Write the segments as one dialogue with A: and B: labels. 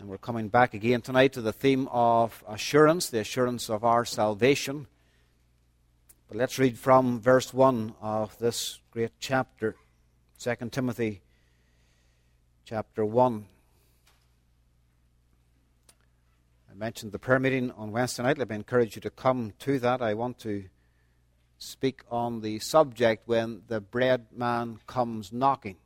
A: And we're coming back again tonight to the theme of assurance, the assurance of our salvation. But let's read from verse 1 of this great chapter, 2 Timothy chapter 1. I mentioned the prayer meeting on Wednesday night. Let me encourage you to come to that. I want to speak on the subject, When the Bread Man Comes Knocking.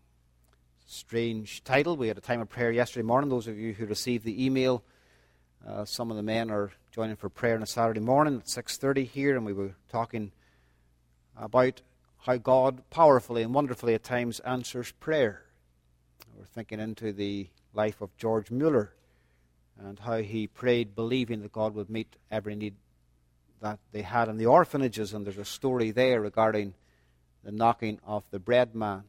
A: Strange title. We had a time of prayer yesterday morning. Those of you who received the email, some of the men are joining for prayer on a Saturday morning at 6:30 here, and we were talking about how God powerfully and wonderfully at times answers prayer. We're thinking into the life of George Mueller and how he prayed believing that God would meet every need that they had in the orphanages, and there's a story there regarding the knocking of the bread man.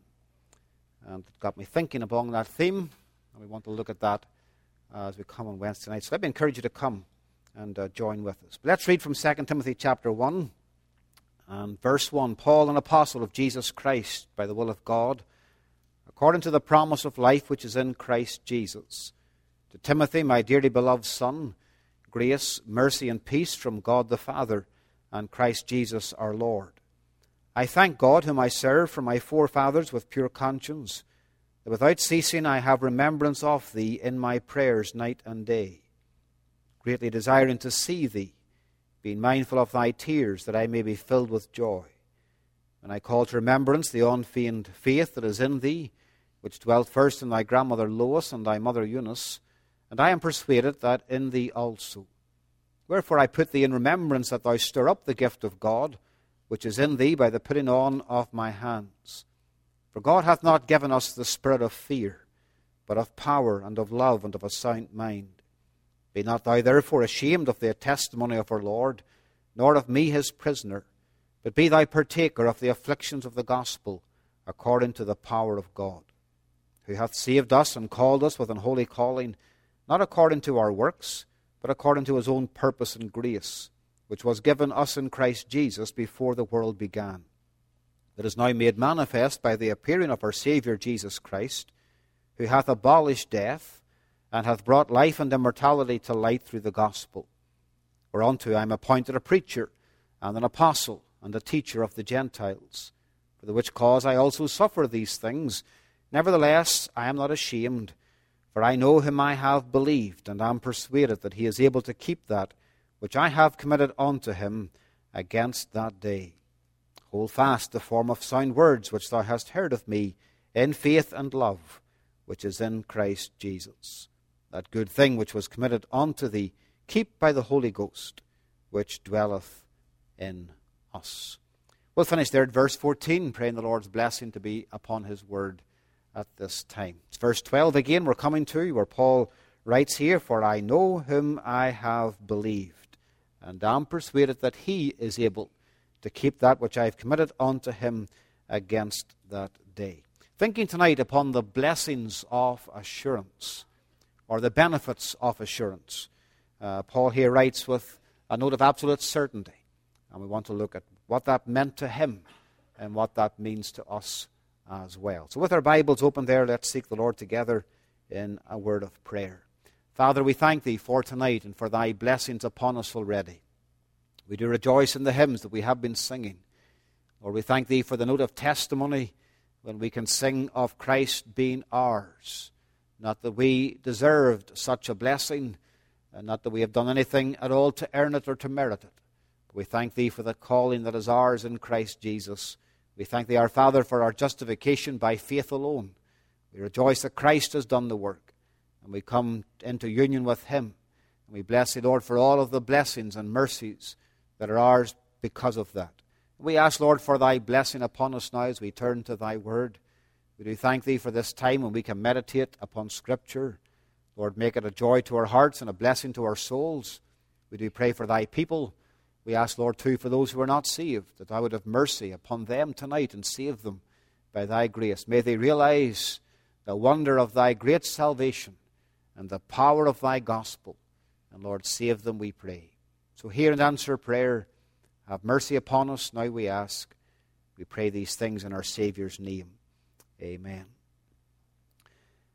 A: And it got me thinking along that theme, and we want to look at that as we come on Wednesday night. So let me encourage you to come and join with us. But let's read from 2 Timothy chapter 1 and verse 1. Paul, an apostle of Jesus Christ, by the will of God, according to the promise of life which is in Christ Jesus. To Timothy, my dearly beloved son, grace, mercy, and peace from God the Father and Christ Jesus our Lord. I thank God, whom I serve from my forefathers with pure conscience, that without ceasing I have remembrance of thee in my prayers night and day, greatly desiring to see thee, being mindful of thy tears, that I may be filled with joy. And I call to remembrance the unfeigned faith that is in thee, which dwelt first in thy grandmother Lois and thy mother Eunice, and I am persuaded that in thee also. Wherefore I put thee in remembrance that thou stir up the gift of God, which is in thee by the putting on of my hands. For God hath not given us the spirit of fear, but of power and of love and of a sound mind. Be not thou therefore ashamed of the testimony of our Lord, nor of me his prisoner, but be thou partaker of the afflictions of the gospel, according to the power of God, who hath saved us and called us with an holy calling, not according to our works, but according to his own purpose and grace, which was given us in Christ Jesus before the world began, that is now made manifest by the appearing of our Saviour Jesus Christ, who hath abolished death, and hath brought life and immortality to light through the gospel, whereunto I am appointed a preacher, and an apostle, and a teacher of the Gentiles, for the which cause I also suffer these things. Nevertheless, I am not ashamed, for I know whom I have believed, and am persuaded that he is able to keep that which I have committed unto him against that day. Hold fast the form of sound words which thou hast heard of me, in faith and love, which is in Christ Jesus. That good thing which was committed unto thee, keep by the Holy Ghost, which dwelleth in us. We'll finish there at verse 14, praying the Lord's blessing to be upon his word at this time. It's verse 12 again we're coming to, where Paul writes here, For I know whom I have believed, and am persuaded that he is able to keep that which I have committed unto him against that day. Thinking tonight upon the blessings of assurance, or the benefits of assurance. Paul here writes with a note of absolute certainty, and we want to look at what that meant to him and what that means to us as well. So with our Bibles open there, let's seek the Lord together in a word of prayer. Father, we thank thee for tonight and for thy blessings upon us already. We do rejoice in the hymns that we have been singing. Lord, we thank thee for the note of testimony when we can sing of Christ being ours. Not that we deserved such a blessing, and not that we have done anything at all to earn it or to merit it. But we thank thee for the calling that is ours in Christ Jesus. We thank thee, our Father, for our justification by faith alone. We rejoice that Christ has done the work, and we come into union with him. And we bless thee, Lord, for all of the blessings and mercies that are ours because of that. We ask, Lord, for thy blessing upon us now as we turn to thy word. We do thank thee for this time when we can meditate upon Scripture. Lord, make it a joy to our hearts and a blessing to our souls. We do pray for thy people. We ask, Lord, too, for those who are not saved, that thou would have mercy upon them tonight and save them by thy grace. May they realize the wonder of thy great salvation and the power of thy gospel. And Lord, save them, we pray. So hear and answer prayer. Have mercy upon us, now we ask. We pray these things in our Saviour's name. Amen.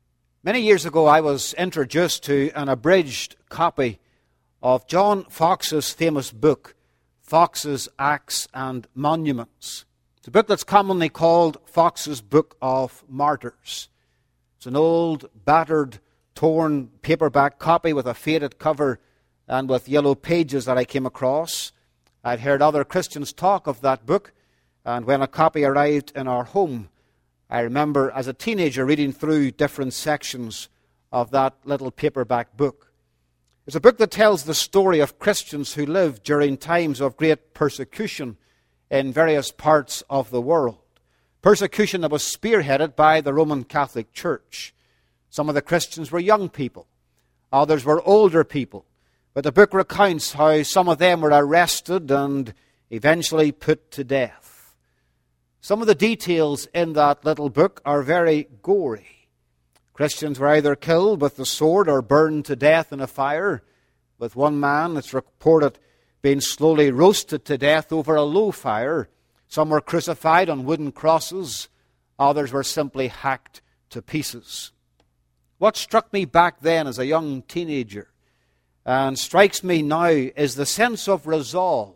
A: Many years ago, I was introduced to an abridged copy of John Foxe's famous book, Foxe's Acts and Monuments. It's a book that's commonly called Foxe's Book of Martyrs. It's an old, battered, torn paperback copy with a faded cover and with yellow pages that I came across. I'd heard other Christians talk of that book, and when a copy arrived in our home, I remember as a teenager reading through different sections of that little paperback book. It's a book that tells the story of Christians who lived during times of great persecution in various parts of the world. Persecution that was spearheaded by the Roman Catholic Church. Some of the Christians were young people. Others were older people. But the book recounts how some of them were arrested and eventually put to death. Some of the details in that little book are very gory. Christians were either killed with the sword or burned to death in a fire, with one man, it's reported, being slowly roasted to death over a low fire. Some were crucified on wooden crosses. Others were simply hacked to pieces. What struck me back then as a young teenager and strikes me now is the sense of resolve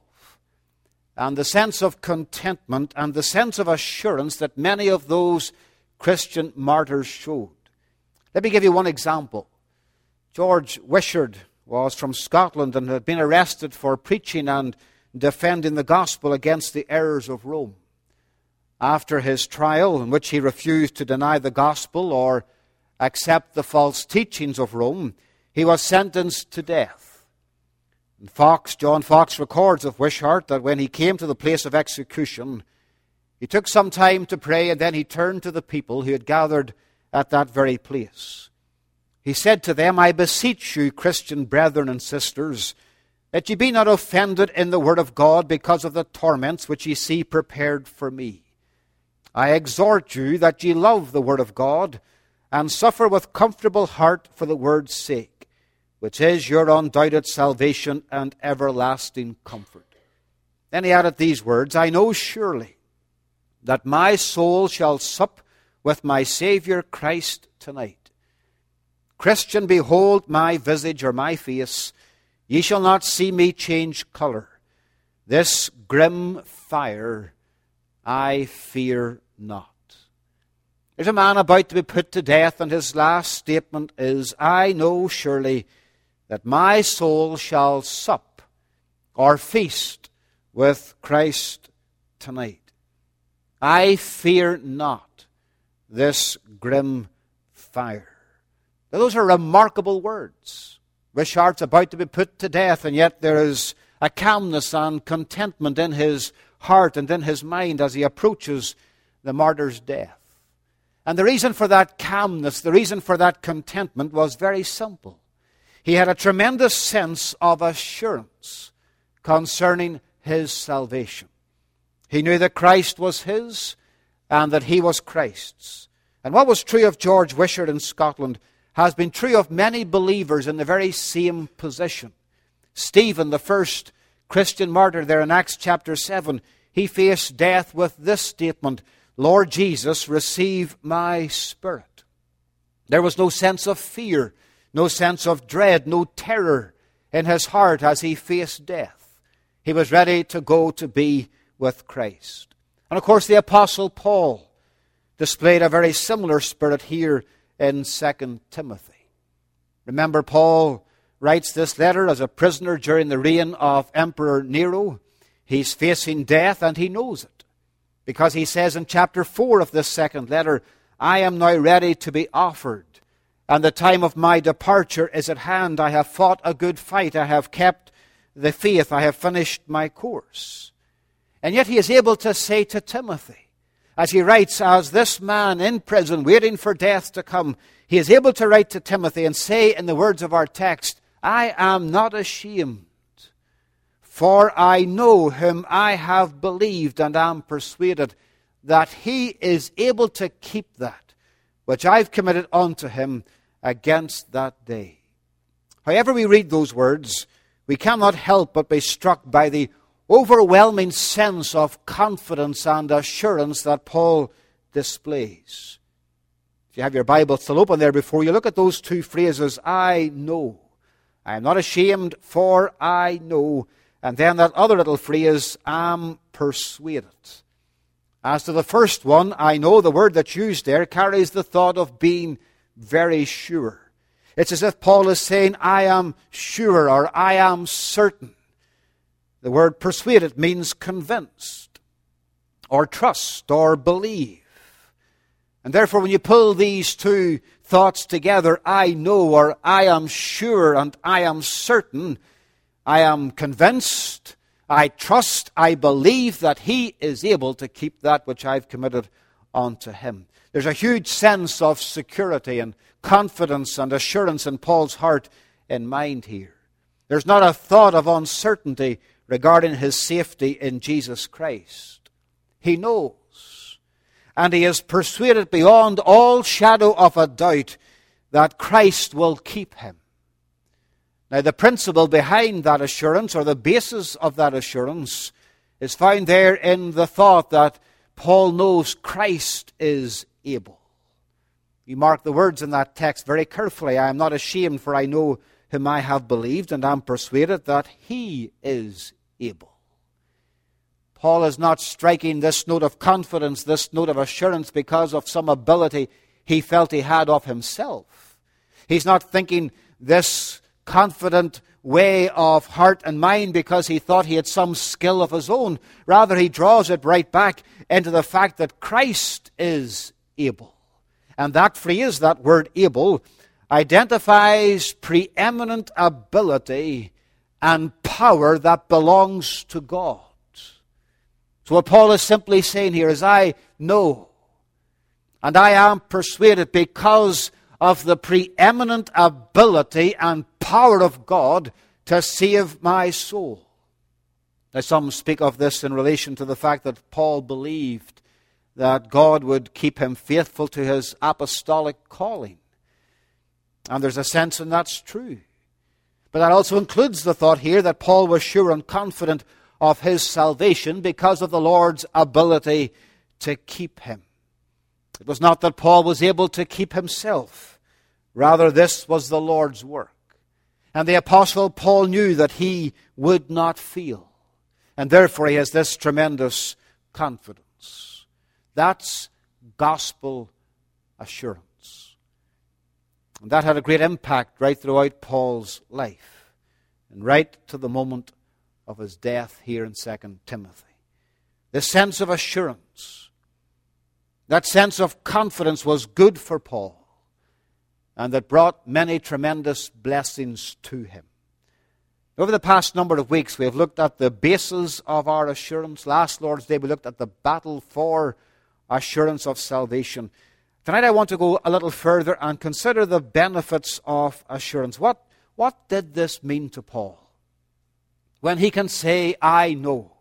A: and the sense of contentment and the sense of assurance that many of those Christian martyrs showed. Let me give you one example. George Wishart was from Scotland and had been arrested for preaching and defending the gospel against the errors of Rome. After his trial, in which he refused to deny the gospel or accept the false teachings of Rome, he was sentenced to death. And John Foxe records of Wishart that when he came to the place of execution, he took some time to pray, and then he turned to the people who had gathered at that very place. He said to them, "I beseech you, Christian brethren and sisters, that ye be not offended in the word of God because of the torments which ye see prepared for me. I exhort you that ye love the word of God, and suffer with comfortable heart for the word's sake, which is your undoubted salvation and everlasting comfort." Then he added these words, "I know surely that my soul shall sup with my Saviour Christ tonight. Christian, behold my visage or my face. Ye shall not see me change colour. This grim fire I fear not." There's a man about to be put to death, and his last statement is, "I know surely that my soul shall sup or feast with Christ tonight. I fear not this grim fire." Now, those are remarkable words. Wishart's about to be put to death, and yet there is a calmness and contentment in his heart and in his mind as he approaches the martyr's death. And the reason for that calmness, the reason for that contentment was very simple. He had a tremendous sense of assurance concerning his salvation. He knew that Christ was his and that he was Christ's. And what was true of George Wishart in Scotland has been true of many believers in the very same position. Stephen, the first Christian martyr there in Acts chapter 7, he faced death with this statement, "Lord Jesus, receive my spirit." There was no sense of fear, no sense of dread, no terror in his heart as he faced death. He was ready to go to be with Christ. And of course the Apostle Paul displayed a very similar spirit here in 2 Timothy. Remember, Paul writes this letter as a prisoner during the reign of Emperor Nero. He's facing death and he knows it, because he says in chapter 4 of this second letter, "I am now ready to be offered, and the time of my departure is at hand. I have fought a good fight. I have kept the faith. I have finished my course." And yet he is able to say to Timothy, as he writes, as this man in prison waiting for death to come, he is able to write to Timothy and say in the words of our text, "I am not ashamed, for I know whom I have believed and am persuaded that he is able to keep that which I've committed unto him against that day." However we read those words, we cannot help but be struck by the overwhelming sense of confidence and assurance that Paul displays. If you have your Bible still open there before you, look at those two phrases, I know. I am not ashamed, for I know. And then that other little phrase, am persuaded. As to the first one, I know, the word that's used there carries the thought of being very sure. It's as if Paul is saying, I am sure, or I am certain. The word persuaded means convinced, or trust, or believe. And therefore, when you pull these two thoughts together, I know, or I am sure, and I am certain, I am convinced, I trust, I believe that He is able to keep that which I've committed unto Him. There's a huge sense of security and confidence and assurance in Paul's heart and mind here. There's not a thought of uncertainty regarding his safety in Jesus Christ. He knows. And he is persuaded beyond all shadow of a doubt that Christ will keep him. Now, the principle behind that assurance, or the basis of that assurance, is found there in the thought that Paul knows Christ is able. You mark the words in that text very carefully. I am not ashamed, for I know whom I have believed, and am persuaded that He is able. Paul is not striking this note of confidence, this note of assurance, because of some ability he felt he had of himself. He's not thinking this confident way of heart and mind because he thought he had some skill of his own. Rather, he draws it right back into the fact that Christ is able. And that phrase, that word able, identifies preeminent ability and power that belongs to God. So what Paul is simply saying here is, I know, and I am persuaded because of the preeminent ability and power of God to save my soul. Now, some speak of this in relation to the fact that Paul believed that God would keep him faithful to his apostolic calling. And there's a sense in that's true. But that also includes the thought here that Paul was sure and confident of his salvation because of the Lord's ability to keep him. It was not that Paul was able to keep himself. Rather, this was the Lord's work. And the Apostle Paul knew that he would not fail. And therefore he has this tremendous confidence. That's gospel assurance. And that had a great impact right throughout Paul's life. And right to the moment of his death here in 2 Timothy. This sense of assurance, that sense of confidence was good for Paul. And that brought many tremendous blessings to him. Over the past number of weeks, we have looked at the basis of our assurance. Last Lord's Day, we looked at the battle for assurance of salvation. Tonight, I want to go a little further and consider the benefits of assurance. What did this mean to Paul? When he can say, I know,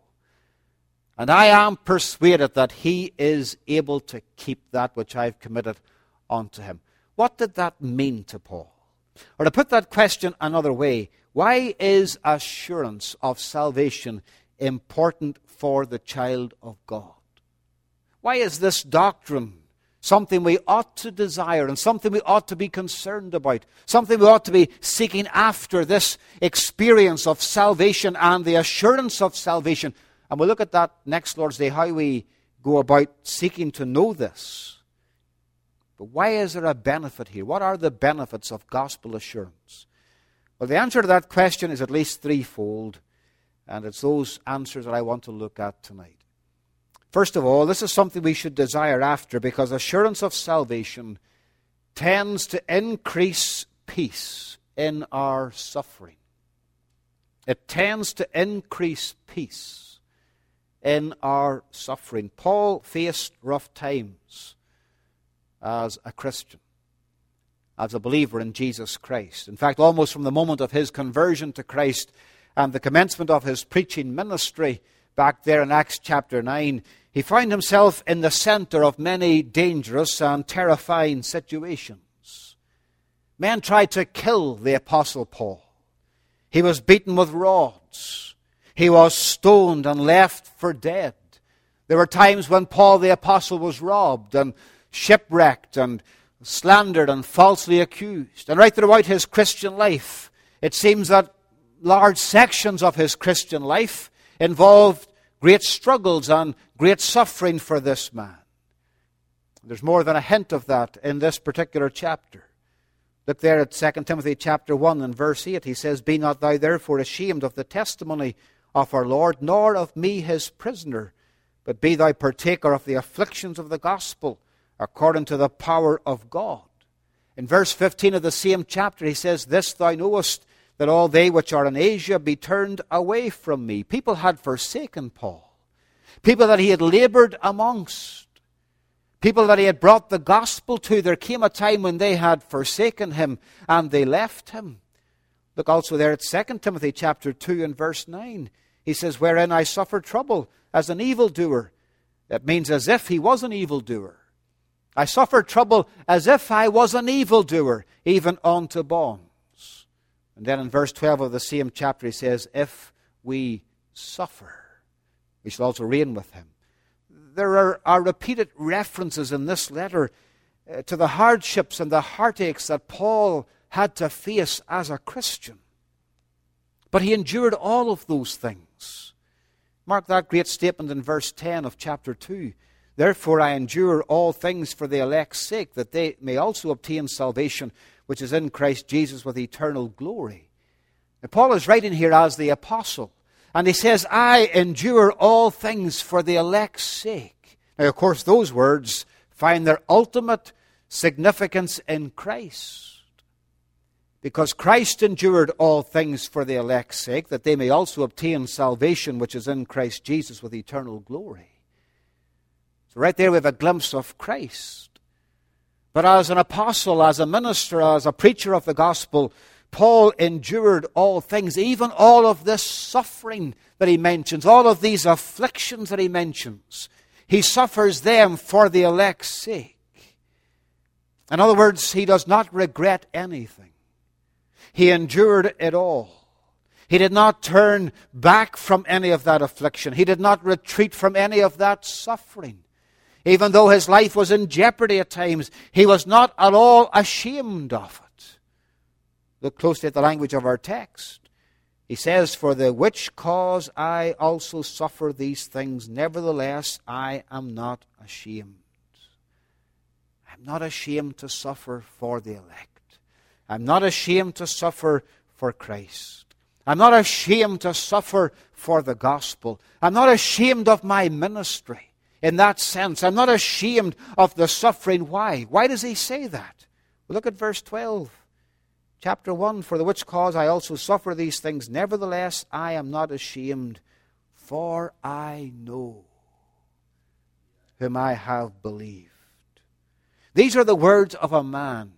A: and I am persuaded that he is able to keep that which I've committed unto him. What did that mean to Paul? Or to put that question another way, why is assurance of salvation important for the child of God? Why is this doctrine something we ought to desire and something we ought to be concerned about, something we ought to be seeking after, this experience of salvation and the assurance of salvation? And we'll look at that next Lord's Day, how we go about seeking to know this. But why is there a benefit here? What are the benefits of gospel assurance? Well, the answer to that question is at least threefold, and it's those answers that I want to look at tonight. First of all, this is something we should desire after, because assurance of salvation tends to increase peace in our suffering. It tends to increase peace in our suffering. Paul faced rough times as a Christian, as a believer in Jesus Christ. In fact, almost from the moment of his conversion to Christ and the commencement of his preaching ministry, back there in Acts chapter 9, he found himself in the center of many dangerous and terrifying situations. Men tried to kill the Apostle Paul. He was beaten with rods. He was stoned and left for dead. There were times when Paul the Apostle was robbed and shipwrecked and slandered and falsely accused. And right throughout his Christian life, it seems that large sections of his Christian life involved great struggles and great suffering for this man. There's more than a hint of that in this particular chapter. Look there at 2 Timothy chapter 1 and verse 8. He says, "Be not thou therefore ashamed of the testimony of our Lord, nor of me his prisoner, but be thou partaker of the afflictions of the gospel, according to the power of God." In verse 15 of the same chapter, he says, "This thou knowest, that all they which are in Asia be turned away from me." People had forsaken Paul. People that he had labored amongst. People that he had brought the gospel to. There came a time when they had forsaken him and they left him. Look also there at 2 Timothy chapter 2 and verse 9. He says, "Wherein I suffer trouble as an evildoer." That means as if he was an evildoer. I suffered trouble as if I was an evildoer, even unto bonds. And then in verse 12 of the same chapter he says, "If we suffer, we shall also reign with him." There are repeated references in this letter to the hardships and the heartaches that Paul had to face as a Christian. But he endured all of those things. Mark that great statement in verse 10 of chapter 2. "Therefore I endure all things for the elect's sake, that they may also obtain salvation, which is in Christ Jesus with eternal glory." Now, Paul is writing here as the apostle. And he says, "I endure all things for the elect's sake." Now, of course, those words find their ultimate significance in Christ. Because Christ endured all things for the elect's sake, that they may also obtain salvation which is in Christ Jesus with eternal glory. So right there we have a glimpse of Christ. But as an apostle, as a minister, as a preacher of the gospel, Paul endured all things, even all of this suffering that he mentions, all of these afflictions that he mentions. He suffers them for the elect's sake. In other words, he does not regret anything. He endured it all. He did not turn back from any of that affliction. He did not retreat from any of that suffering. Even though his life was in jeopardy at times, he was not at all ashamed of it. Look closely at the language of our text. He says, "For the which cause I also suffer these things, nevertheless I am not ashamed." I'm not ashamed to suffer for the elect. I'm not ashamed to suffer for Christ. I'm not ashamed to suffer for the gospel. I'm not ashamed of my ministry in that sense. I'm not ashamed of the suffering. Why? Why does he say that? Well, look at verse 12. Chapter 1, "For the which cause I also suffer these things, nevertheless I am not ashamed, for I know whom I have believed." These are the words of a man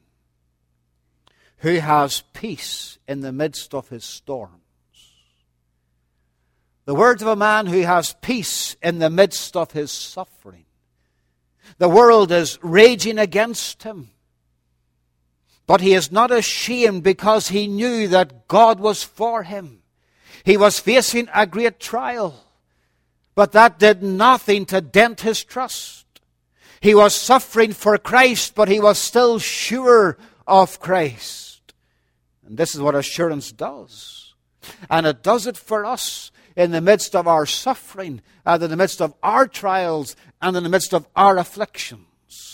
A: who has peace in the midst of his storms. The words of a man who has peace in the midst of his suffering. The world is raging against him. But he is not ashamed because he knew that God was for him. He was facing a great trial, but that did nothing to dent his trust. He was suffering for Christ, but he was still sure of Christ. And this is what assurance does. And it does it for us in the midst of our suffering, and in the midst of our trials, and in the midst of our afflictions.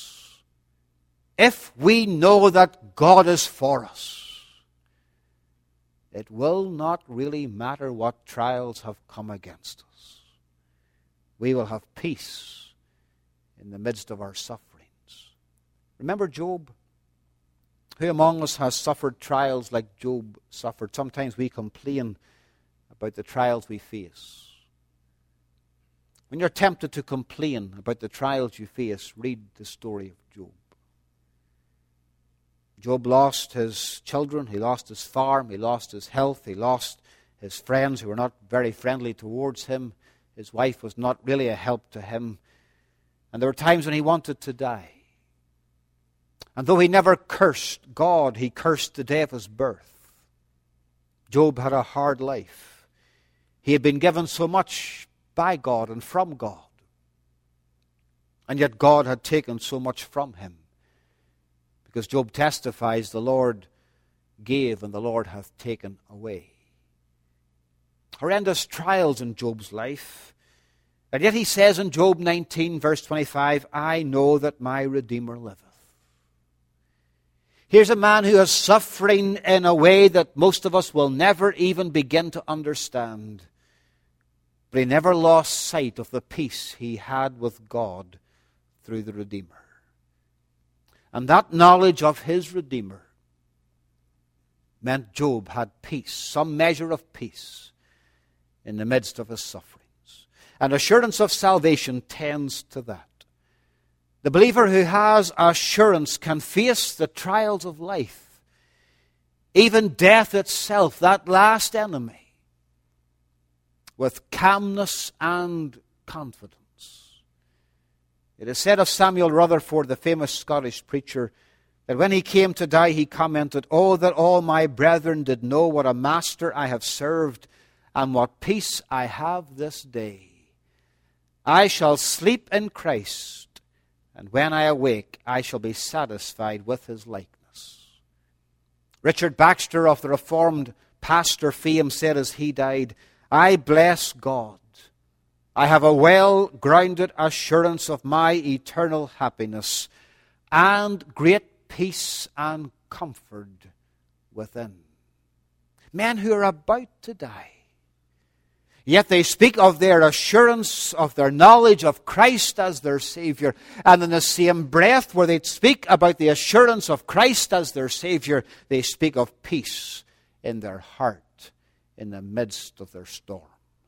A: If we know that God is for us, it will not really matter what trials have come against us. We will have peace in the midst of our sufferings. Remember Job? Who among us has suffered trials like Job suffered? Sometimes we complain about the trials we face. When you're tempted to complain about the trials you face, read the story of Job. Job lost his children, he lost his farm, he lost his health, he lost his friends who were not very friendly towards him. His wife was not really a help to him. And there were times when he wanted to die. And though he never cursed God, he cursed the day of his birth. Job had a hard life. He had been given so much by God and from God. And yet God had taken so much from him. Because Job testifies, the Lord gave and the Lord hath taken away. Horrendous trials in Job's life. And yet he says in Job 19, verse 25, I know that my Redeemer liveth. Here's a man who is suffering in a way that most of us will never even begin to understand. But he never lost sight of the peace he had with God through the Redeemer. And that knowledge of his Redeemer meant Job had peace, some measure of peace in the midst of his sufferings. And assurance of salvation tends to that. The believer who has assurance can face the trials of life, even death itself, that last enemy, with calmness and confidence. It is said of Samuel Rutherford, the famous Scottish preacher, that when he came to die, he commented, Oh, that all my brethren did know what a master I have served, and what peace I have this day. I shall sleep in Christ, and when I awake, I shall be satisfied with his likeness. Richard Baxter of the Reformed pastor fame said as he died, I bless God. I have a well-grounded assurance of my eternal happiness and great peace and comfort within. Men who are about to die, yet they speak of their assurance, of their knowledge of Christ as their Savior. And in the same breath where they speak about the assurance of Christ as their Savior, they speak of peace in their heart in the midst of their storms.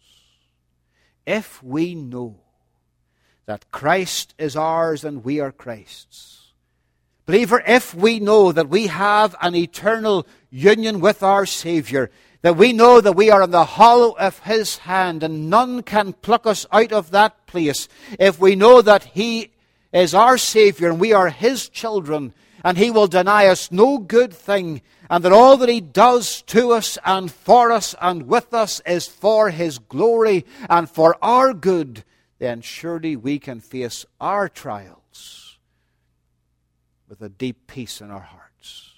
A: If we know that Christ is ours and we are Christ's, believer, if we know that we have an eternal union with our Savior, that we know that we are in the hollow of his hand and none can pluck us out of that place, if we know that he is our Savior and we are his children and he will deny us no good thing, and that all that he does to us and for us and with us is for his glory and for our good, then surely we can face our trials with a deep peace in our hearts.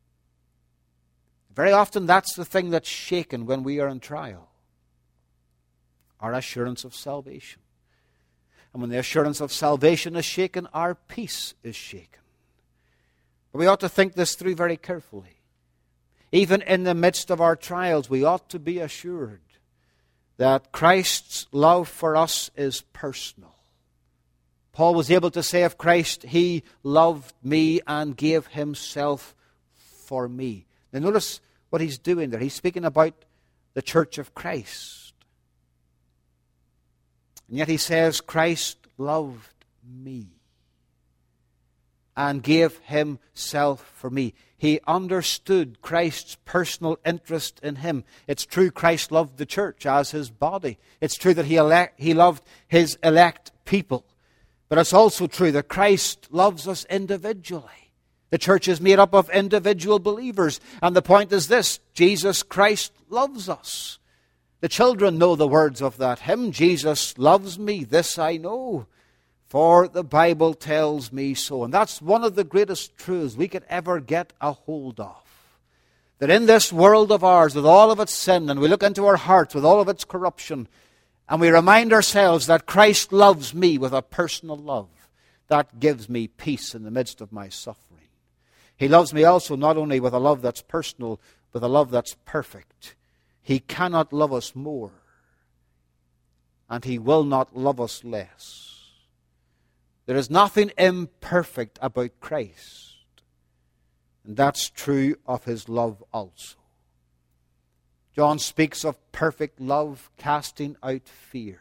A: Very often that's the thing that's shaken when we are in trial. Our assurance of salvation. And when the assurance of salvation is shaken, our peace is shaken. But we ought to think this through very carefully. Even in the midst of our trials, we ought to be assured that Christ's love for us is personal. Paul was able to say of Christ, he loved me and gave himself for me. Now notice what he's doing there. He's speaking about the church of Christ. And yet he says, Christ loved me and gave himself for me. He understood Christ's personal interest in him. It's true Christ loved the church as his body. It's true that he loved his elect people. But it's also true that Christ loves us individually. The church is made up of individual believers. And the point is this, Jesus Christ loves us. The children know the words of that hymn, Jesus loves me, this I know, for the Bible tells me so. And that's one of the greatest truths we could ever get a hold of. That in this world of ours, with all of its sin, and we look into our hearts with all of its corruption, and we remind ourselves that Christ loves me with a personal love, that gives me peace in the midst of my suffering. He loves me also not only with a love that's personal, but a love that's perfect. He cannot love us more, and he will not love us less. There is nothing imperfect about Christ, and that's true of his love also. John speaks of perfect love casting out fear.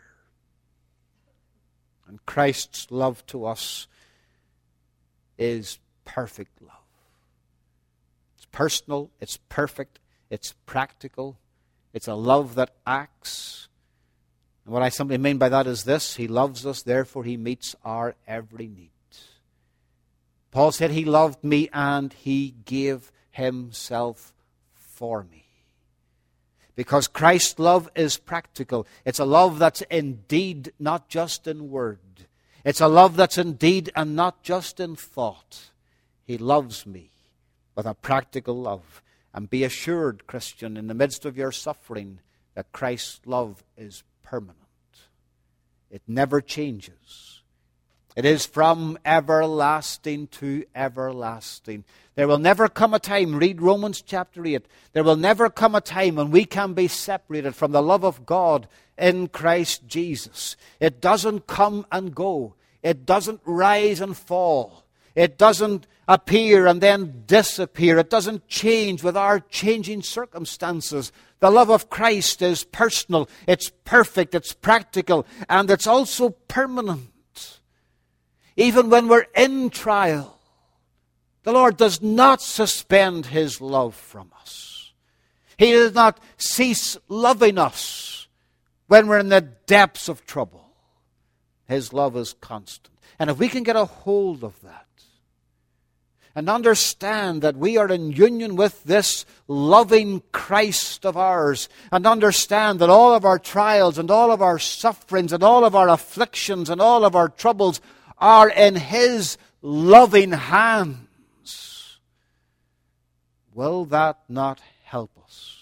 A: And Christ's love to us is perfect love. It's personal, it's perfect, it's practical, it's a love that acts. And what I simply mean by that is this, he loves us, therefore he meets our every need. Paul said he loved me and he gave himself for me. Because Christ's love is practical. It's a love that's in deed, not just in word. It's a love that's in deed and not just in thought. He loves me with a practical love. And be assured, Christian, in the midst of your suffering, that Christ's love is permanent. It never changes. It is from everlasting to everlasting. There will never come a time, read Romans chapter 8, there will never come a time when we can be separated from the love of God in Christ Jesus. It doesn't come and go. It doesn't rise and fall. It doesn't appear and then disappear. It doesn't change with our changing circumstances. The love of Christ is personal, it's perfect, it's practical, and it's also permanent. Even when we're in trial, the Lord does not suspend His love from us. He does not cease loving us when we're in the depths of trouble. His love is constant. And if we can get a hold of that and understand that we are in union with this loving Christ of ours, and understand that all of our trials and all of our sufferings and all of our afflictions and all of our troubles are in His loving hands, will that not help us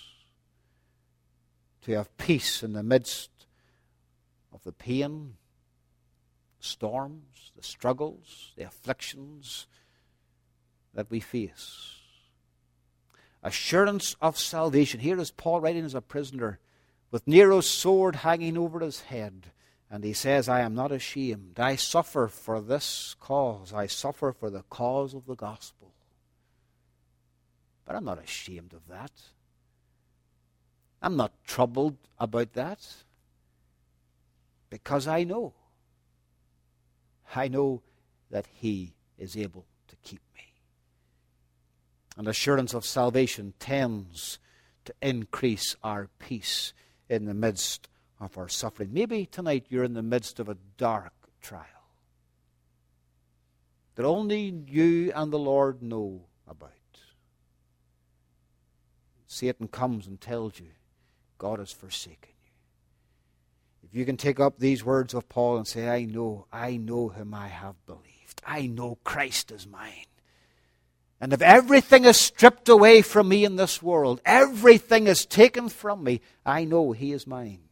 A: to have peace in the midst of the pain, storms, the struggles, the afflictions that we face? Assurance of salvation. Here is Paul writing as a prisoner with Nero's sword hanging over his head. And he says, I am not ashamed. I suffer for this cause. I suffer for the cause of the gospel. But I'm not ashamed of that. I'm not troubled about that. Because I know that He is able to keep me. And assurance of salvation tends to increase our peace in the midst of our suffering. Maybe tonight you're in the midst of a dark trial that only you and the Lord know about. Satan comes and tells you God has forsaken you. If you can take up these words of Paul and say, I know whom I have believed. I know Christ is mine. And if everything is stripped away from me in this world, everything is taken from me, I know He is mine.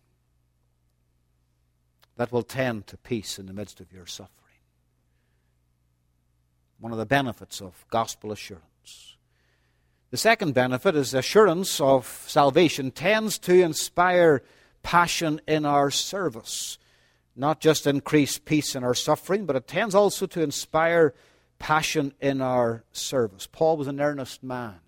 A: That will tend to peace in the midst of your suffering. One of the benefits of gospel assurance. The second benefit is assurance of salvation tends to inspire passion in our service. Not just increase peace in our suffering, but it tends also to inspire passion in our service. Paul was an earnest man.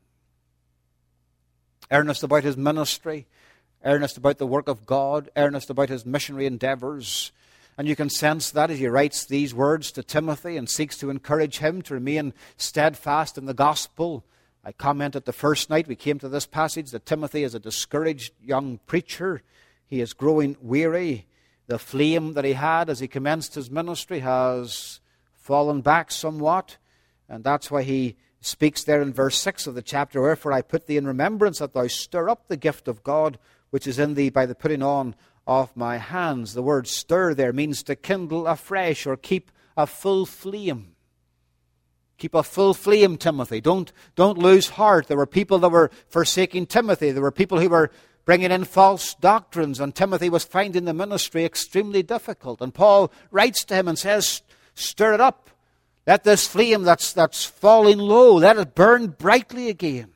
A: Earnest about his ministry, earnest about the work of God, earnest about his missionary endeavors. And you can sense that as he writes these words to Timothy and seeks to encourage him to remain steadfast in the gospel. I commented the first night we came to this passage that Timothy is a discouraged young preacher. He is growing weary. The flame that he had as he commenced his ministry has fallen back somewhat. And that's why he speaks there in verse 6 of the chapter, Wherefore I put thee in remembrance that thou stir up the gift of God which is in thee by the putting on of my hands. The word stir there means to kindle afresh or keep a full flame. Keep a full flame, Timothy. Don't lose heart. There were people that were forsaking Timothy. There were people who were bringing in false doctrines, and Timothy was finding the ministry extremely difficult. And Paul writes to him and says, stir it up. Let this flame that's falling low, let it burn brightly again.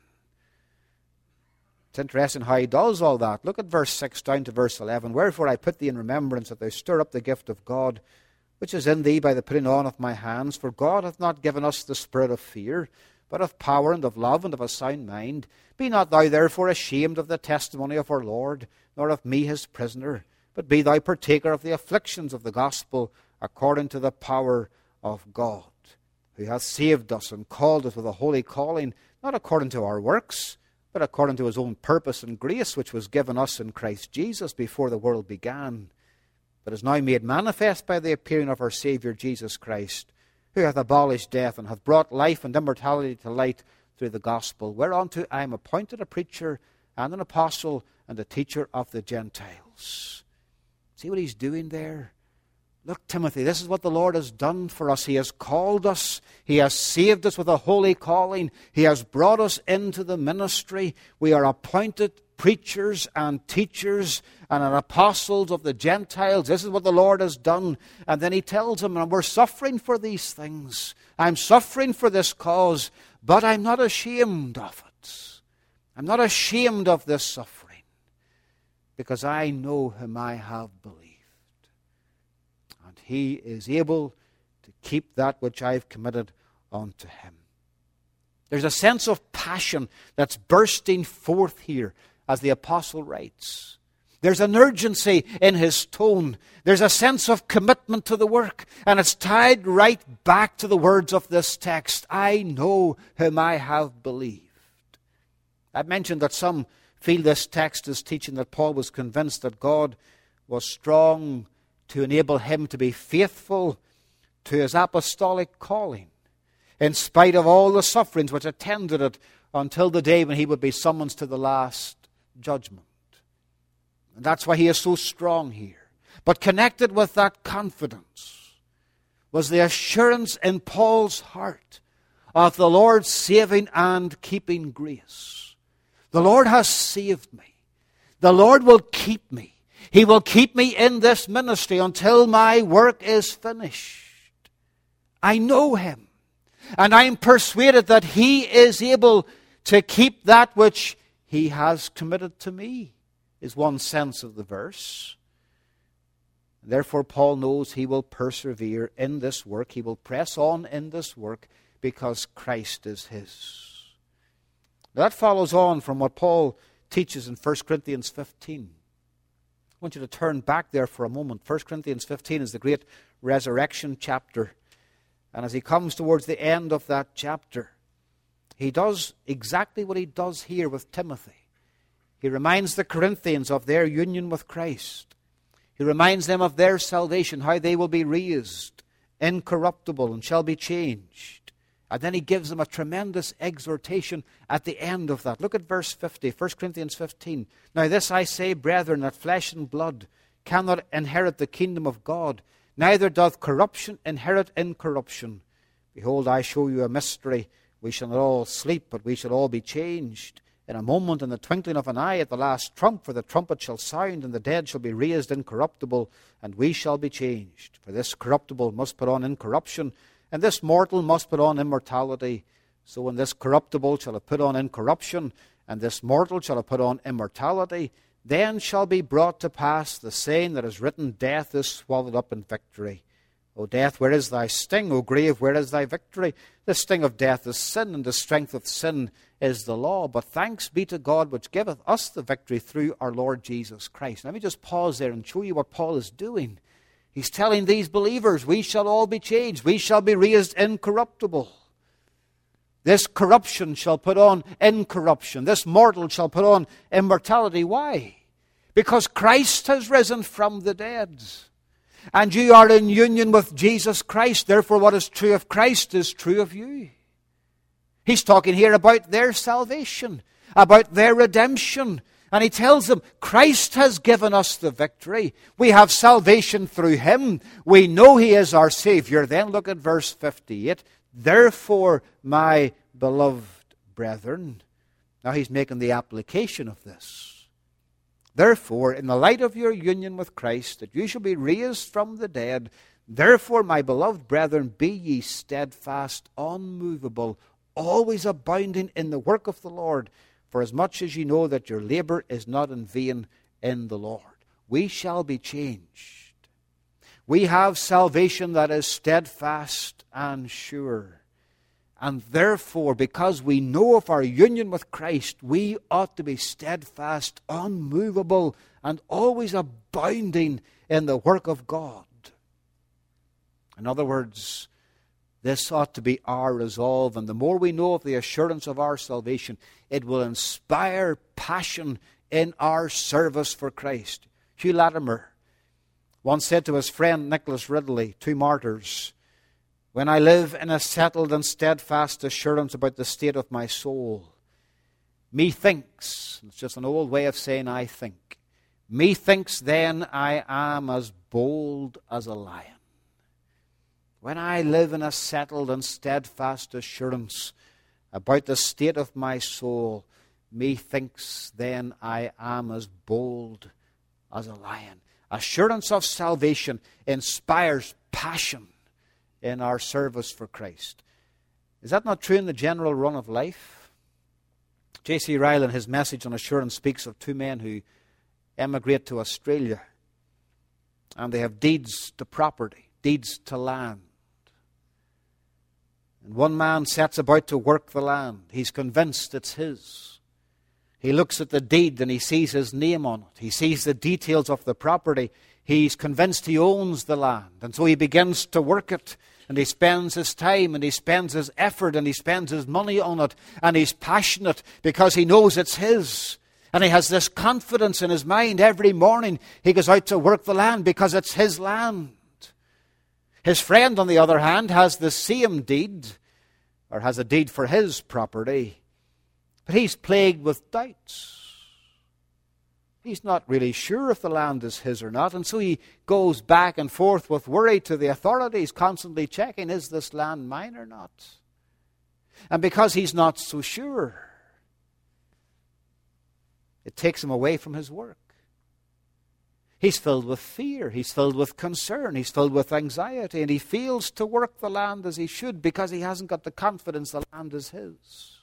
A: It's interesting how he does all that. Look at verse 6 down to verse 11. Wherefore I put thee in remembrance that thou stir up the gift of God, which is in thee by the putting on of my hands. For God hath not given us the spirit of fear, but of power and of love and of a sound mind. Be not thou therefore ashamed of the testimony of our Lord, nor of me his prisoner, but be thou partaker of the afflictions of the gospel, according to the power of God, who hath saved us and called us with a holy calling, not according to our works, but according to his own purpose and grace, which was given us in Christ Jesus before the world began, but is now made manifest by the appearing of our Saviour Jesus Christ, who hath abolished death and hath brought life and immortality to light through the gospel, whereunto I am appointed a preacher and an apostle and a teacher of the Gentiles. See what he's doing there? Look, Timothy, this is what the Lord has done for us. He has called us. He has saved us with a holy calling. He has brought us into the ministry. We are appointed preachers and teachers and apostles of the Gentiles. This is what the Lord has done. And then he tells them, and we're suffering for these things. I'm suffering for this cause, but I'm not ashamed of it. I'm not ashamed of this suffering, because I know whom I have believed. And he is able to keep that which I've committed unto him. There's a sense of passion that's bursting forth here as the apostle writes. There's an urgency in his tone. There's a sense of commitment to the work. And it's tied right back to the words of this text. I know whom I have believed. I've mentioned that some feel this text is teaching that Paul was convinced that God was strong to enable him to be faithful to his apostolic calling, in spite of all the sufferings which attended it until the day when he would be summoned to the last judgment. And that's why he is so strong here. But connected with that confidence was the assurance in Paul's heart of the Lord's saving and keeping grace. The Lord has saved me. The Lord will keep me. He will keep me in this ministry until my work is finished. I know him. And I am persuaded that he is able to keep that which he has committed to me, is one sense of the verse. Therefore, Paul knows he will persevere in this work. He will press on in this work because Christ is his. Now, that follows on from what Paul teaches in 1 Corinthians 15. I want you to turn back there for a moment. 1 Corinthians 15 is the great resurrection chapter. And as he comes towards the end of that chapter, he does exactly what he does here with Timothy. He reminds the Corinthians of their union with Christ. He reminds them of their salvation, how they will be raised incorruptible and shall be changed. And then he gives them a tremendous exhortation at the end of that. Look at verse 50, 1 Corinthians 15. Now this I say, brethren, that flesh and blood cannot inherit the kingdom of God, neither doth corruption inherit incorruption. Behold, I show you a mystery. We shall not all sleep, but we shall all be changed. In a moment, in the twinkling of an eye, at the last trump, for the trumpet shall sound, and the dead shall be raised incorruptible, and we shall be changed. For this corruptible must put on incorruption, and this mortal must put on immortality. So when this corruptible shall have put on incorruption, and this mortal shall have put on immortality, then shall be brought to pass the saying that is written, death is swallowed up in victory. O death, where is thy sting? O grave, where is thy victory? The sting of death is sin, and the strength of sin is the law. But thanks be to God, which giveth us the victory through our Lord Jesus Christ. Let me just pause there and show you what Paul is doing. He's telling these believers, we shall all be changed. We shall be raised incorruptible. This corruption shall put on incorruption. This mortal shall put on immortality. Why? Because Christ has risen from the dead. And you are in union with Jesus Christ. Therefore, what is true of Christ is true of you. He's talking here about their salvation, about their redemption. And he tells them, Christ has given us the victory. We have salvation through him. We know he is our Savior. Then look at verse 58. Therefore, my beloved brethren. Now he's making the application of this. Therefore, in the light of your union with Christ, that you shall be raised from the dead, therefore, my beloved brethren, be ye steadfast, unmovable, always abounding in the work of the Lord, for as much as ye know that your labor is not in vain in the Lord. We shall be changed. We have salvation that is steadfast and sure. And therefore, because we know of our union with Christ, we ought to be steadfast, unmovable, and always abounding in the work of God. In other words, this ought to be our resolve. And the more we know of the assurance of our salvation, it will inspire passion in our service for Christ. Hugh Latimer once said to his friend Nicholas Ridley, two martyrs, when I live in a settled and steadfast assurance about the state of my soul, methinks, it's just an old way of saying I think, methinks then I am as bold as a lion. when I live in a settled and steadfast assurance about the state of my soul, methinks then I am as bold as a lion. Assurance of salvation inspires passion in our service for Christ. Is that not true in the general run of life? J.C. Ryle, in his message on assurance, speaks of two men who emigrate to Australia, and they have deeds to property, deeds to land. And one man sets about to work the land. He's convinced it's his. He looks at the deed and he sees his name on it. He sees the details of the property. He's convinced he owns the land. And so he begins to work it. And he spends his time and he spends his effort and he spends his money on it. And he's passionate because he knows it's his. And he has this confidence in his mind every morning. He goes out to work the land because it's his land. His friend, on the other hand, has the same deed, or has a deed for his property, but he's plagued with doubts. He's not really sure if the land is his or not, and so he goes back and forth with worry to the authorities, constantly checking, is this land mine or not? And because he's not so sure, it takes him away from his work. He's filled with fear, he's filled with concern, he's filled with anxiety, and he fails to work the land as he should because he hasn't got the confidence the land is his.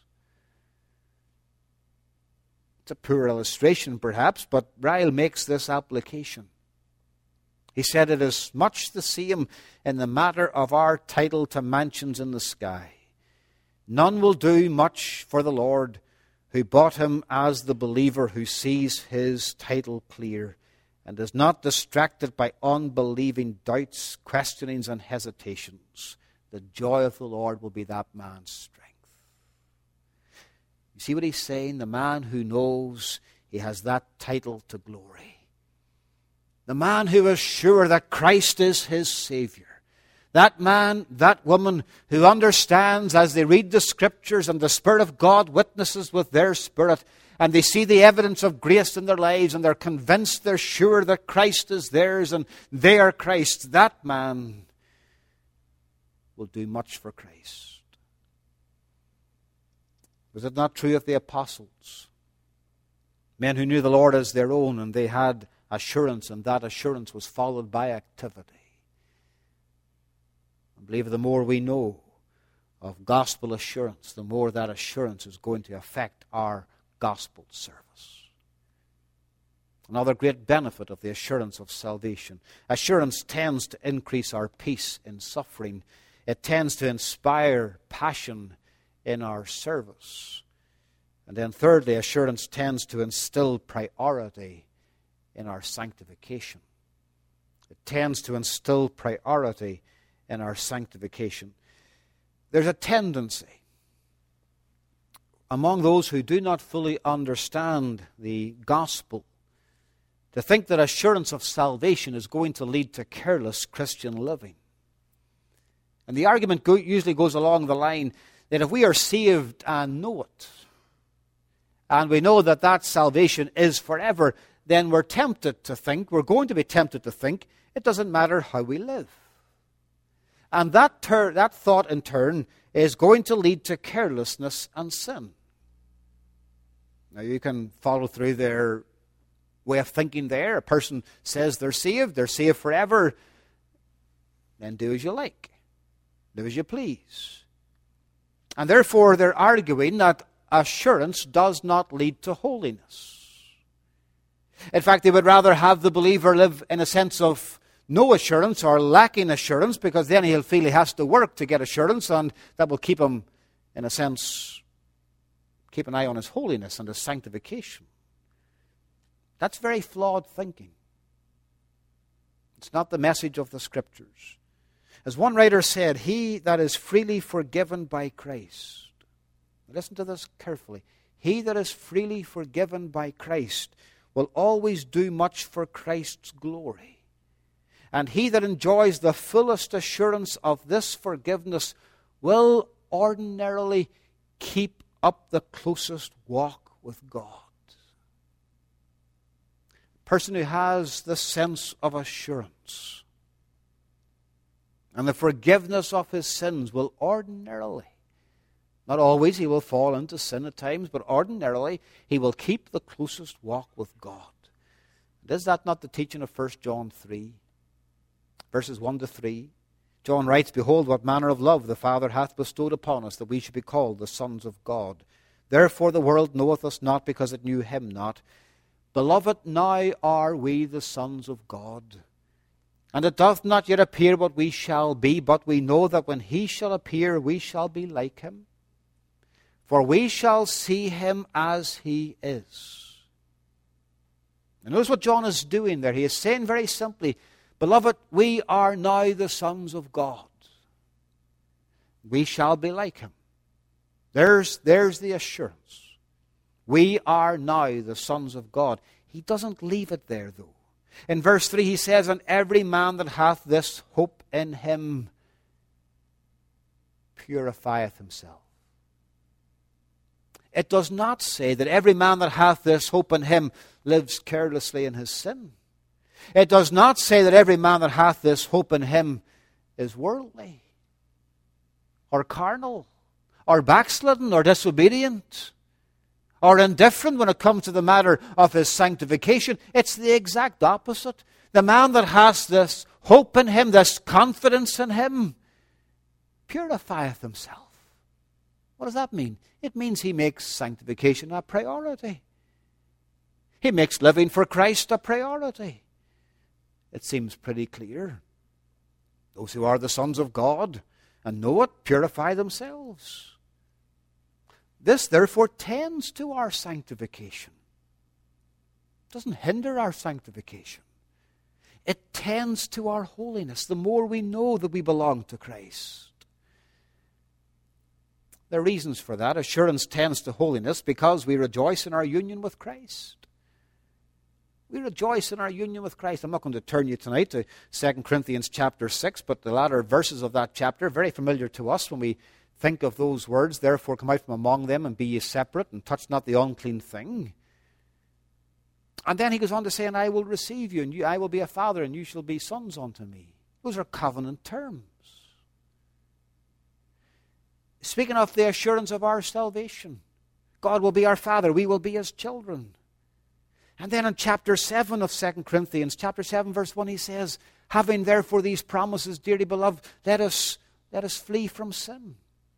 A: It's a poor illustration, perhaps, but Ryle makes this application. He said it is much the same in the matter of our title to mansions in the sky. None will do much for the Lord who bought him as the believer who sees his title clear and is not distracted by unbelieving doubts, questionings, and hesitations. The joy of the Lord will be that man's strength. You see what he's saying? The man who knows he has that title to glory. The man who is sure that Christ is his Savior. That man, that woman who understands as they read the Scriptures and the Spirit of God witnesses with their spirit, and they see the evidence of grace in their lives, and they're convinced, they're sure that Christ is theirs and they are Christ's. That man will do much for Christ. Was it not true of the apostles? Men who knew the Lord as their own, and they had assurance, and that assurance was followed by activity. I believe the more we know of gospel assurance, the more that assurance is going to affect our gospel service. Another great benefit of the assurance of salvation. Assurance tends to increase our peace in suffering. It tends to inspire passion in our service. And then thirdly, assurance tends to instill priority in our sanctification. It tends to instill priority in our sanctification. There's a tendency among those who do not fully understand the gospel to think that assurance of salvation is going to lead to careless Christian living. And the argument usually goes along the line that if we are saved and know it, and we know that that salvation is forever, then we're going to be tempted to think, it doesn't matter how we live. And that thought in turn is going to lead to carelessness and sin. Now you can follow through their way of thinking there. A person says they're saved forever. Then do as you like. Do as you please. And therefore they're arguing that assurance does not lead to holiness. In fact, they would rather have the believer live in a sense of no assurance or lacking assurance, because then he'll feel he has to work to get assurance, and that will keep him, in a sense, keep an eye on his holiness and his sanctification. That's very flawed thinking. It's not the message of the Scriptures. As one writer said, he that is freely forgiven by Christ. Listen to this carefully. He that is freely forgiven by Christ will always do much for Christ's glory. And he that enjoys the fullest assurance of this forgiveness will ordinarily keep up the closest walk with God. A person who has the sense of assurance and the forgiveness of his sins will ordinarily, not always, he will fall into sin at times, but ordinarily he will keep the closest walk with God. And is that not the teaching of 1 John 3, verses 1 to 3? John writes, "Behold, what manner of love the Father hath bestowed upon us, that we should be called the sons of God. Therefore the world knoweth us not, because it knew him not. Beloved, now are we the sons of God. And it doth not yet appear what we shall be, but we know that when he shall appear, we shall be like him. For we shall see him as he is." And notice what John is doing there. He is saying very simply, beloved, we are now the sons of God. We shall be like him. There's the assurance. We are now the sons of God. He doesn't leave it there, though. In verse 3 he says, "And every man that hath this hope in him purifieth himself." It does not say that every man that hath this hope in him lives carelessly in his sin. It does not say that every man that hath this hope in him is worldly, or carnal, or backslidden, or disobedient, or indifferent when it comes to the matter of his sanctification. It's the exact opposite. The man that has this hope in him, this confidence in him, purifieth himself. What does that mean? It means he makes sanctification a priority. He makes living for Christ a priority. It seems pretty clear. Those who are the sons of God and know it purify themselves. This, therefore, tends to our sanctification. It doesn't hinder our sanctification. It tends to our holiness, the more we know that we belong to Christ. There are reasons for that. Assurance tends to holiness because we rejoice in our union with Christ. We rejoice in our union with Christ. I'm not going to turn you tonight to 2 Corinthians chapter 6, but the latter verses of that chapter are very familiar to us when we think of those words. "Therefore come out from among them, and be ye separate, and touch not the unclean thing." And then he goes on to say, "And I will receive you, and I will be a father, and you shall be sons unto me." Those are covenant terms. Speaking of the assurance of our salvation, God will be our Father, we will be His children. And then in chapter 7 of 2 Corinthians, chapter 7 verse 1, he says, "Having therefore these promises, dearly beloved, let us flee from sin.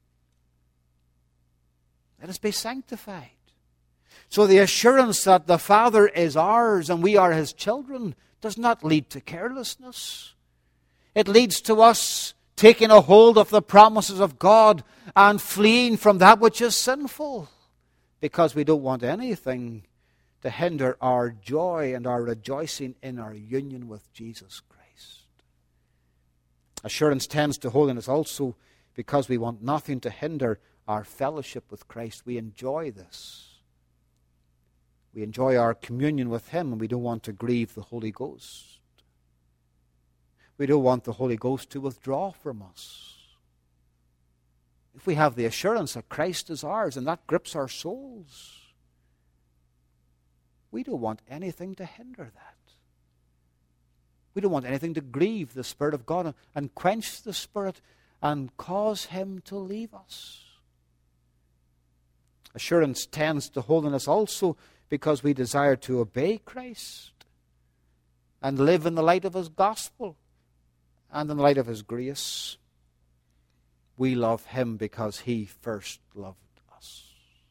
A: Let us be sanctified." So the assurance that the Father is ours and we are His children does not lead to carelessness. It leads to us taking a hold of the promises of God and fleeing from that which is sinful, because we don't want anything to hinder our joy and our rejoicing in our union with Jesus Christ. Assurance tends to holiness also because we want nothing to hinder our fellowship with Christ. We enjoy this. We enjoy our communion with Him, and we don't want to grieve the Holy Ghost. We don't want the Holy Ghost to withdraw from us. If we have the assurance that Christ is ours and that grips our souls, we don't want anything to hinder that. We don't want anything to grieve the Spirit of God and quench the Spirit and cause Him to leave us. Assurance tends to holiness also because we desire to obey Christ and live in the light of His gospel and in the light of His grace. We love Him because He first loved us.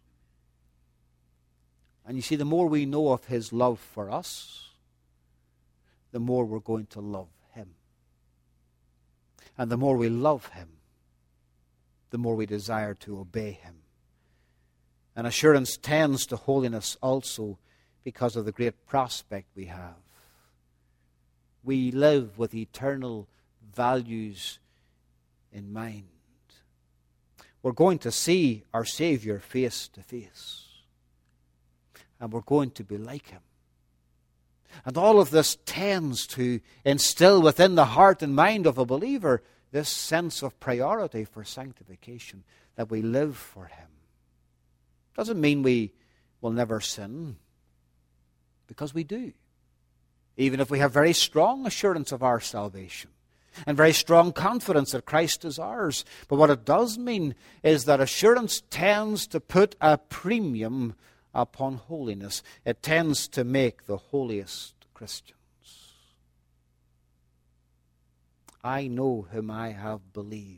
A: And you see, the more we know of His love for us, the more we're going to love Him. And the more we love Him, the more we desire to obey Him. And assurance tends to holiness also because of the great prospect we have. We live with eternal values in mind. We're going to see our Savior face to face. And we're going to be like Him. And all of this tends to instill within the heart and mind of a believer this sense of priority for sanctification, that we live for Him. Doesn't mean we will never sin, because we do. Even if we have very strong assurance of our salvation. and very strong confidence that Christ is ours. But what it does mean is that assurance tends to put a premium upon holiness. It tends to make the holiest Christians. I know whom I have believed,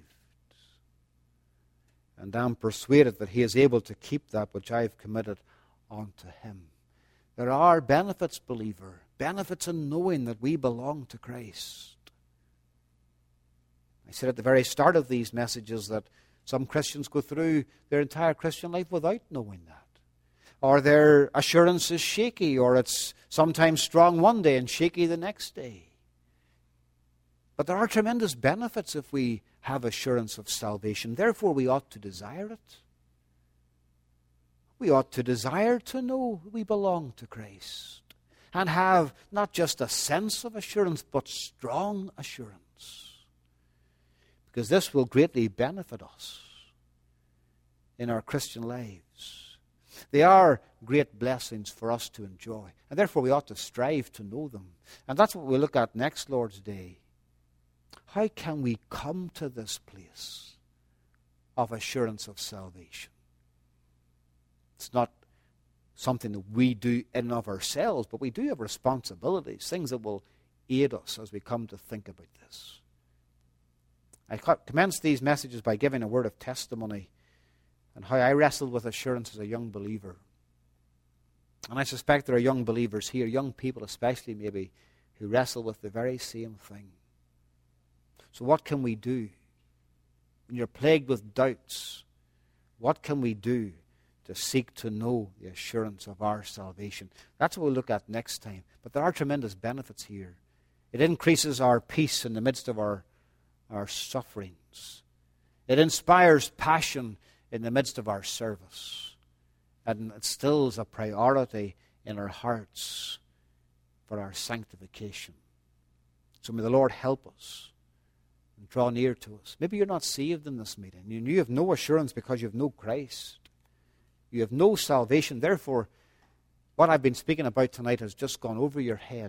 A: and am persuaded that he is able to keep that which I have committed unto him. There are benefits, believer, benefits in knowing that we belong to Christ. I said at the very start of these messages that some Christians go through their entire Christian life without knowing that. Or their assurance is shaky, or it's sometimes strong one day and shaky the next day. But there are tremendous benefits if we have assurance of salvation. Therefore, we ought to desire it. We ought to desire to know we belong to Christ and have not just a sense of assurance, but strong assurance. Because this will greatly benefit us in our Christian lives. They are great blessings for us to enjoy, and therefore we ought to strive to know them. And that's what we'll look at next Lord's Day. How can we come to this place of assurance of salvation? It's not something that we do in and of ourselves, but we do have responsibilities, things that will aid us as we come to think about this. I commenced these messages by giving a word of testimony and how I wrestled with assurance as a young believer. And I suspect there are young believers here, young people especially maybe, who wrestle with the very same thing. So what can we do? When you're plagued with doubts, what can we do to seek to know the assurance of our salvation? That's what we'll look at next time. But there are tremendous benefits here. It increases our peace in the midst of our sufferings. It inspires passion in the midst of our service. And it instills a priority in our hearts for our sanctification. So may the Lord help us and draw near to us. Maybe you're not saved in this meeting. You have no assurance because you have no Christ. You have no salvation. Therefore, what I've been speaking about tonight has just gone over your head.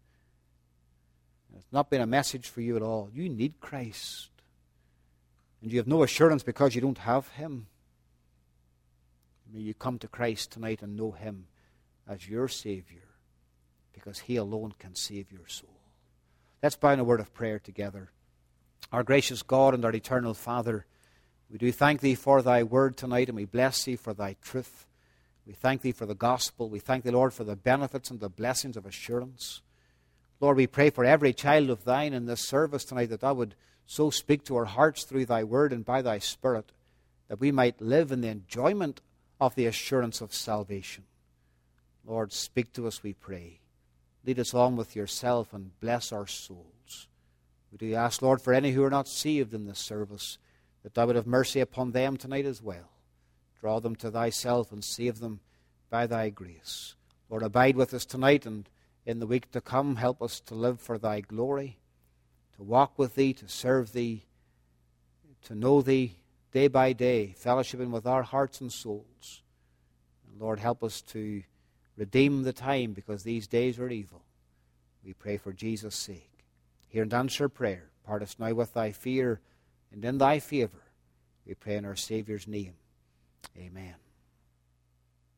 A: It's not been a message for you at all. You need Christ. And you have no assurance because you don't have him. May you come to Christ tonight and know him as your Savior, because he alone can save your soul. Let's bow in a word of prayer together. Our gracious God and our eternal Father, we do thank thee for thy word tonight, and we bless thee for thy truth. We thank thee for the gospel. We thank thee, Lord, for the benefits and the blessings of assurance. Lord, we pray for every child of thine in this service tonight, that thou would so speak to our hearts through thy word and by thy Spirit, that we might live in the enjoyment of the assurance of salvation. Lord, speak to us, we pray. Lead us on with yourself and bless our souls. We do ask, Lord, for any who are not saved in this service, that thou would have mercy upon them tonight as well. Draw them to thyself and save them by thy grace. Lord, abide with us tonight and in the week to come. Help us to live for thy glory, to walk with thee, to serve thee, to know thee day by day, fellowshipping with our hearts and souls. And Lord, help us to redeem the time, because these days are evil. We pray for Jesus' sake. Hear and answer prayer. Part us now with thy fear and in thy favor. We pray in our Saviour's name. Amen.